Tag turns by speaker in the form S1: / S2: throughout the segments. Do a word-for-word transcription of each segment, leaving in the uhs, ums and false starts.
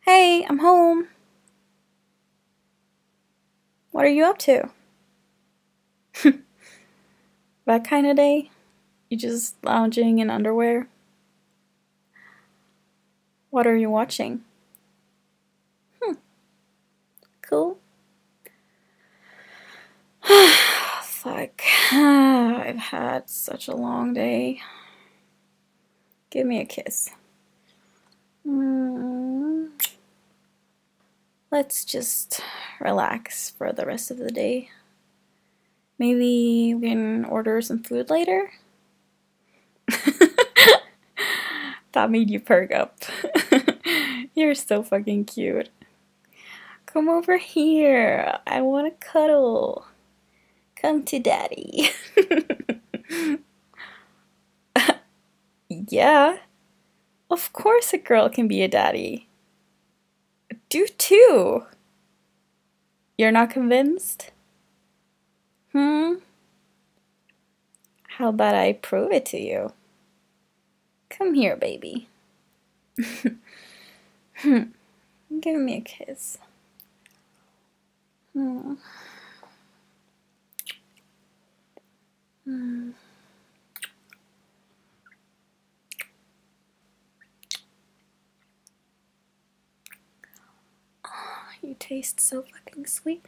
S1: Hey, I'm home. What are you up to? That kind of day? You just lounging in underwear? What are you watching? Hmm, cool. Fuck. I've had such a long day. Give me a kiss. Mm. Let's just relax for the rest of the day. Maybe we can order some food later? That made you perk up. You're so fucking cute. Come over here. I want to cuddle. Come to daddy. Yeah. Of course a girl can be a daddy. Do too. You're not convinced? Hmm? How about I prove it to you? Come here, baby. Give me a kiss. Hmm. Hmm. Oh, you taste so fucking sweet.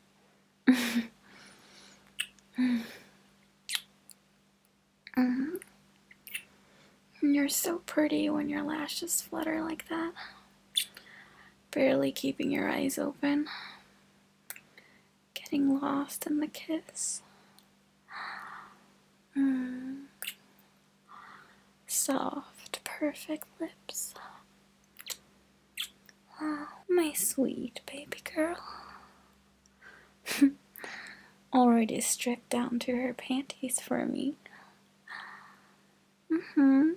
S1: Mm. You're so pretty when your lashes flutter like that. Barely keeping your eyes open. Getting lost in the kiss. Mm. Soft, perfect lips. Oh, my sweet baby girl. Already stripped down to her panties for me. Mm-hmm.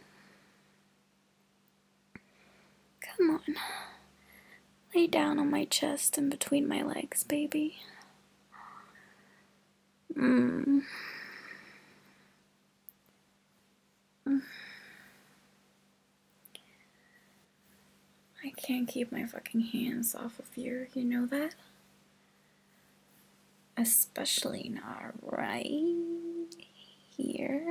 S1: Come on. Lay down on my chest and between my legs, baby. Mmm. Mm. I can't keep my fucking hands off of you, you know that? Especially not right here.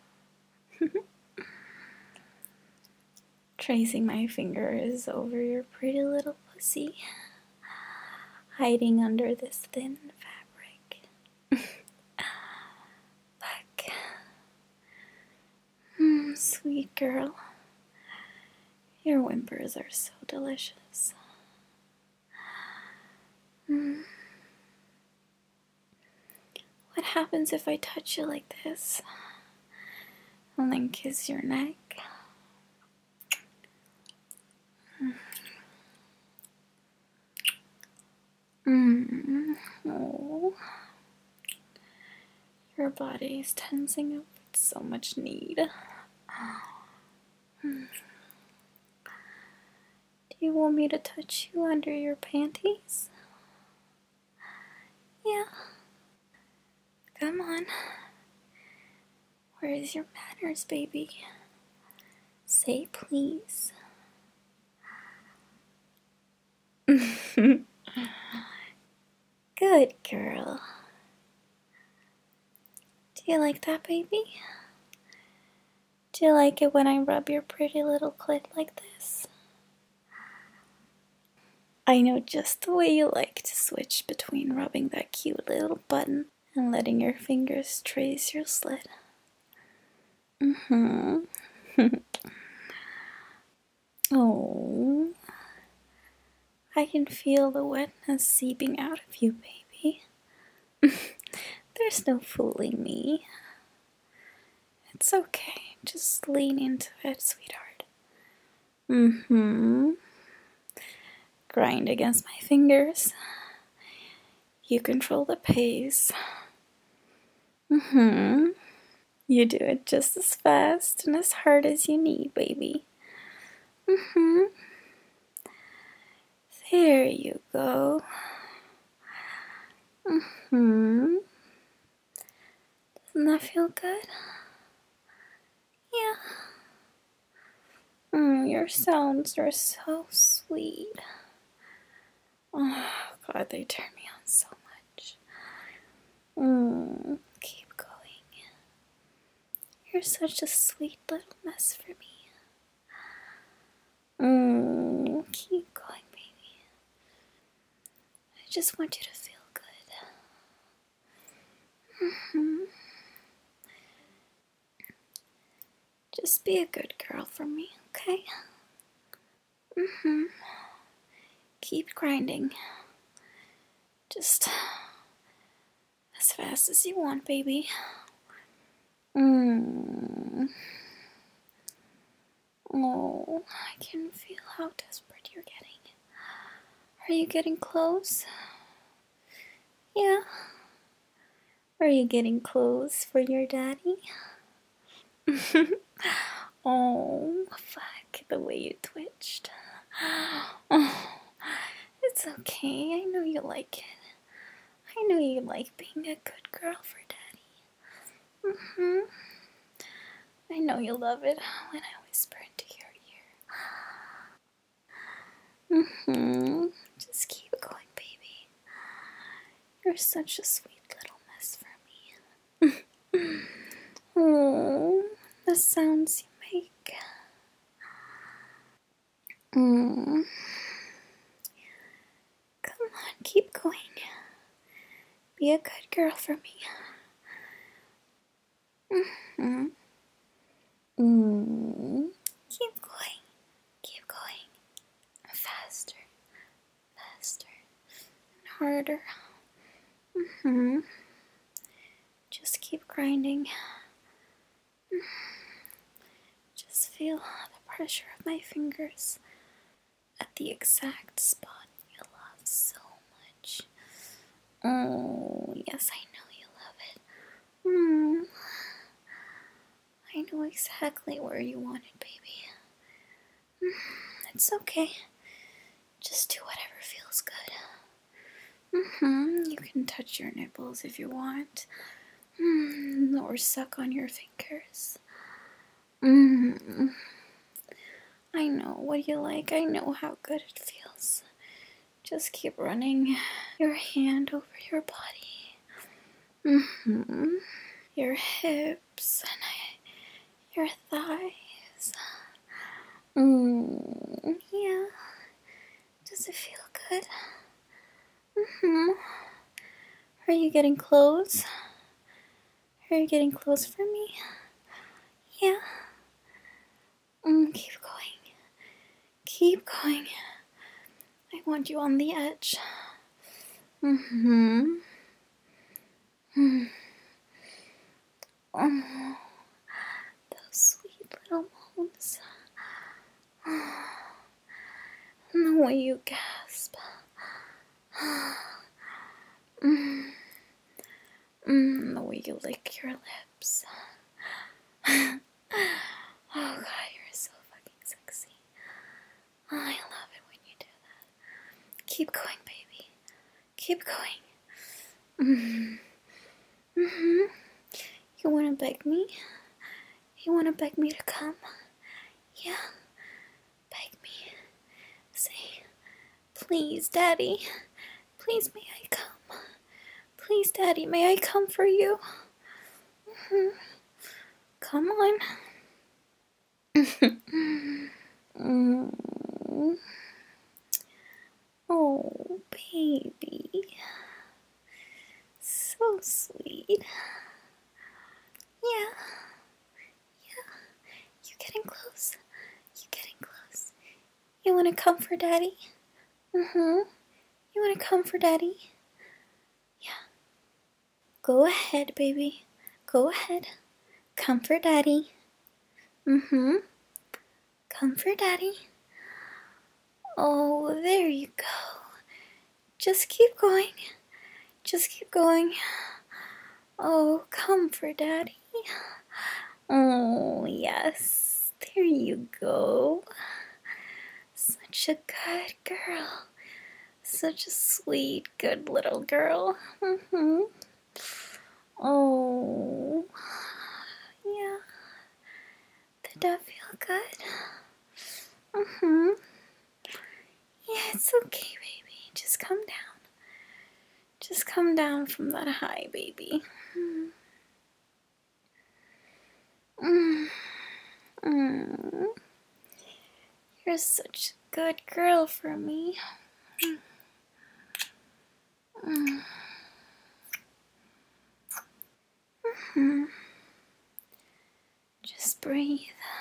S1: Tracing my fingers over your pretty little pussy, hiding under this thin fabric. Look. Mm, sweet girl. Your whimpers are so delicious. Mm. What happens if I touch you like this? And then kiss your neck? Mm. Oh. Your body is tensing up with so much need. Mm. Do you want me to touch you under your panties? Yeah. Come on. Where is your manners, baby? Say please. Good girl. Do you like that, baby? Do you like it when I rub your pretty little clit like this? I know just the way you like to switch between rubbing that cute little button and letting your fingers trace your slit. Mm-hmm. Oh, I can feel the wetness seeping out of you, baby. There's no fooling me. It's okay. Just lean into it, sweetheart. Mm-hmm. Grind against my fingers. You control the pace. Mm-hmm. You do it just as fast and as hard as you need, baby. Mm-hmm. There you go. Mm-hmm. Doesn't that feel good? Yeah. Mm, your sounds are so sweet. Oh, God, they turn me on so much. Mm, keep going. You're such a sweet little mess for me. Mm, keep going, baby. I just want you to feel good. Mm-hmm. Just be a good girl for me, okay? Mm-hmm. Keep grinding. Just as fast as you want, baby. Mm. Oh, I can feel how desperate you're getting. Are you getting close? Yeah. Are you getting close for your daddy? Oh, fuck, the way you twitched. Oh, it's okay. I know you like it. I know you like being a good girl for daddy. Mm-hmm. I know you love it when I whisper into your ear. Mm-hmm. Just keep going, baby. You're such a sweet little mess for me. Oh, the sounds you make. Mm. Come on, keep going. Be a good girl for me. Mm-hmm. Mm. Keep going. Keep going. Faster. Faster. And harder. Mm-hmm. Just keep grinding. Just feel the pressure of my fingers at the exact spot you love so much. Oh, yes, I know you love it. Hmm. I know exactly where you want it, baby. It's okay. Just do whatever feels good. Mm-hmm. You can touch your nipples if you want. Mm, or suck on your fingers. Mm. I know what you like. I know how good it feels. Just keep running your hand over your body. Mm-hmm. Your hips and your thighs. Mm, yeah. Does it feel good? Mm-hmm. Are you getting close? Are you getting close for me? Yeah. Mm, keep going. Keep going. I want you on the edge. Mm-hmm. Mm. Oh, those sweet little moans. And the way you gasp. Mm. Mm, the way you lick your lips. Oh God, you're so fucking sexy. Oh, I love it when you do that. Keep going, baby. Keep going. Mm-hmm. Mm-hmm. You wanna beg me? You wanna beg me to come? Yeah. Beg me. Say, please, Daddy. Please, may I come? Please, Daddy, may I come for you? Mm-hmm. Come on. Mm. Oh, baby. So sweet. Yeah. Yeah. You getting close? You getting close? You wanna come for Daddy? Mm-hmm. You wanna come for Daddy? Yeah. Go ahead, baby. Go ahead. Come for Daddy. Mm-hmm. Come for Daddy. Oh, there you go. Just keep going. Just keep going. Oh, come for Daddy. Oh, yes. There you go. Such a good girl. Such a sweet, good little girl. Mm-hmm. Oh, yeah. Did that feel good? Mm-hmm. Yeah, it's okay, baby. Just Just come down. Just come down from that high, baby. Mm. Mm. You're such a good girl for me. Mm. Mm-hmm. Just breathe.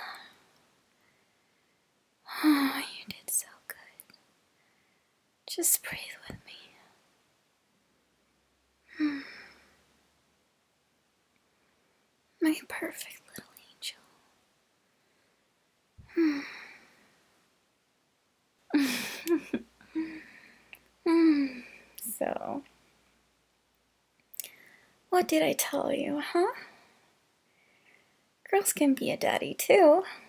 S1: Oh, you did so good. Just breathe with me. Mm. My perfect little angel. Mm. So, what did I tell you, huh? Girls can be a daddy too.